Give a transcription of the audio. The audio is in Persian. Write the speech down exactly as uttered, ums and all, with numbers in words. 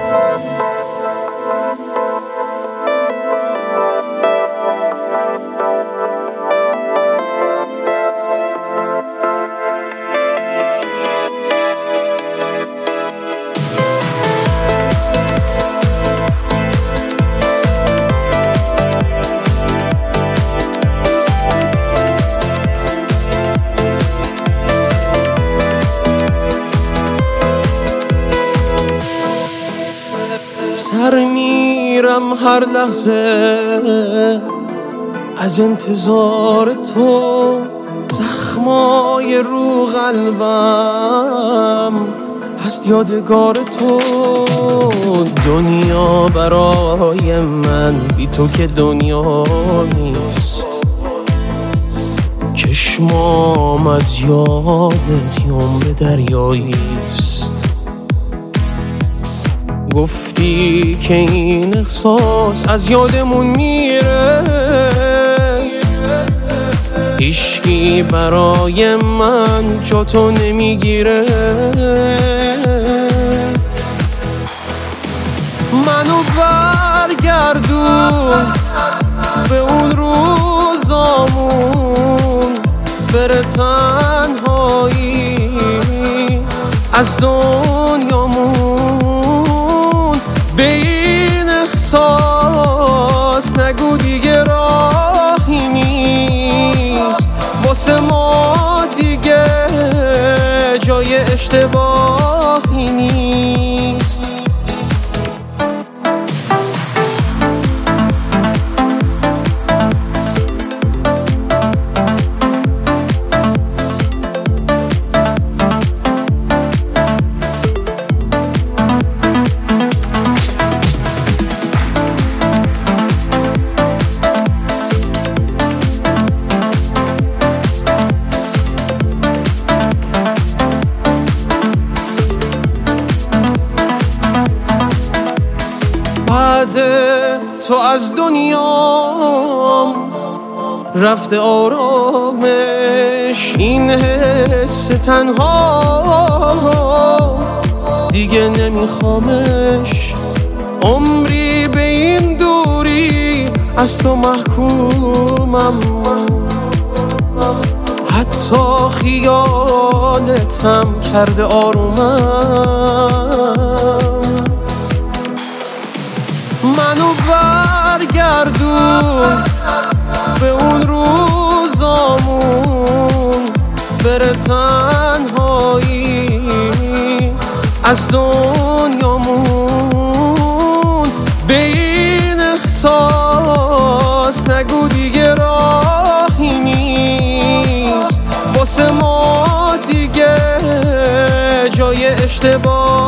سر میرم هر لحظه از انتظار تو، زخمای رو قلبم هست یادگار تو. دنیا برای من بی تو که دنیا نیست، چشمام از یادت یوم به دریاییست. گفتی که این احساس از یادمون میره، هیچکی برای من جا تو نمیگیره. منو برگردون به اون روزامون، بره تنهایی از دنیامون. به این احساس نگو دیگه راهی نیست، واسه ما دیگه جای اشتباهی نیست. بعد تو از دنیام رفته آرامش، این حس تنها دیگه نمیخوامش. عمری به این دوری از تو محکومم، حتی خیالتم کرده آرومم. منو برگردون به اون روزامون، بره تنهایی از دنیامون. به این احساس نگو دیگه راهی نیست، واسه ما دیگه جای اشتباه